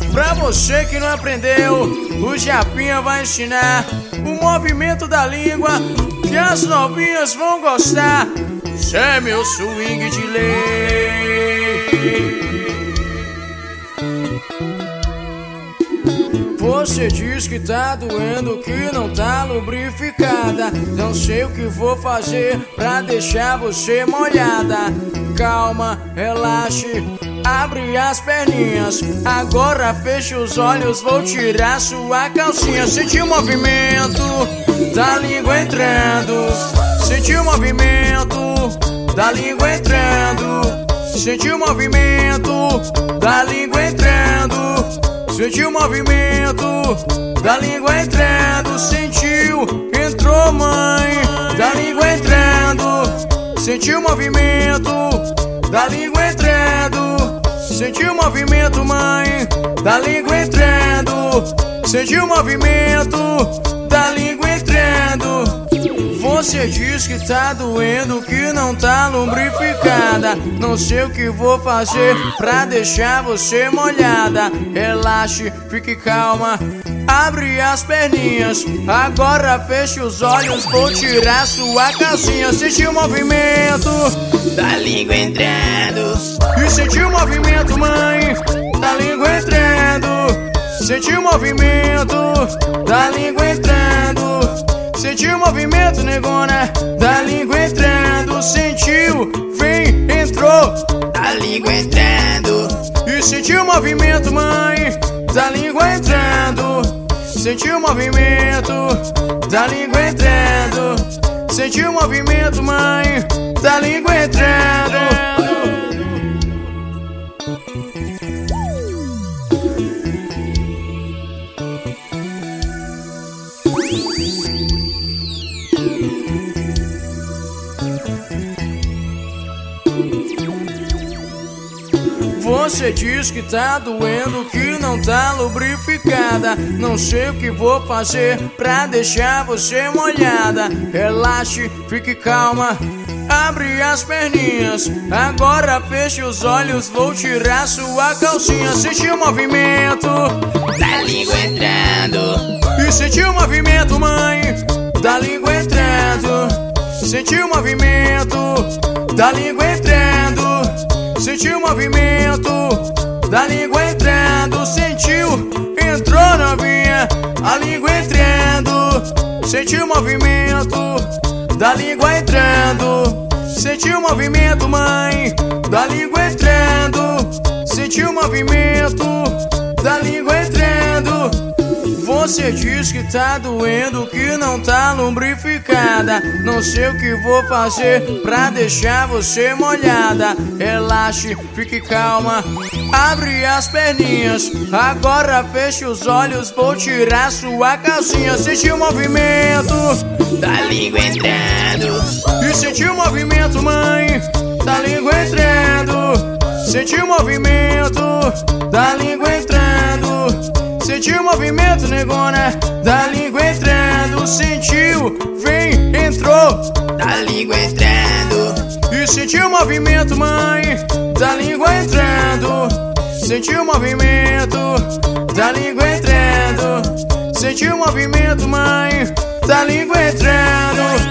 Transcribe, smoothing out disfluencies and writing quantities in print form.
Pra você que não aprendeu, o Japinha vai ensinar o movimento da língua que as novinhas vão gostar. Isso é meu swing de lei. Você diz que tá doendo, que não tá lubrificada. Não sei o que vou fazer pra deixar você molhada. Calma, relaxe, abre as perninhas. Agora feche os olhos, vou tirar sua calcinha. Senti o movimento da língua entrando. Senti o movimento da língua entrando. Senti o movimento da língua entrando. Senti o movimento da língua entrando. Sentiu, entrou, mãe, da língua entrando. Senti o movimento da língua entrando. Senti o movimento, mãe, da língua entrando. Senti o movimento da língua entrando. Você diz que tá doendo, que não tá lubrificada. Não sei o que vou fazer pra deixar você molhada. Relaxe, fique calma, abre as perninhas. Agora feche os olhos, vou tirar sua calcinha. Senti o movimento da língua entrando. E senti o movimento, mãe, da língua entrando. Senti o movimento da língua entrando. Senti o movimento, negona, da língua entrando. Sentiu, vem, entrou, da língua entrando. E senti o movimento, mãe, da língua entrando. Senti o movimento da língua entrando. Senti o movimento, mãe, da língua entrando. Você diz que tá doendo, que não tá lubrificada. Não sei o que vou fazer pra deixar você molhada. Relaxe, fique calma, abre as perninhas. Agora feche os olhos, vou tirar sua calcinha. Senti o movimento da língua entrando. E senti o movimento, mãe, da língua entrando. Senti o movimento da língua entrando. Senti o movimento da língua entrando. Sentiu, entrou, novinha, a língua entrando. Senti o movimento da língua entrando. Senti o movimento, mãe, da língua entrando. Senti o movimento da língua entrando. Você diz que tá doendo, que não tá lubrificada. Não sei o que vou fazer pra deixar você molhada. Relaxe, fique calma, abre as perninhas. Agora feche os olhos, vou tirar sua calcinha. Senti o movimento da língua entrando. E senti o movimento, mãe, da língua entrando. Senti o movimento da língua entrando. Senti o movimento, negona, da língua entrando. Sentiu, vem, entrou, da língua entrando. E senti o movimento, mãe, da língua entrando. Senti o movimento da língua entrando. Senti o movimento, mãe, da língua entrando.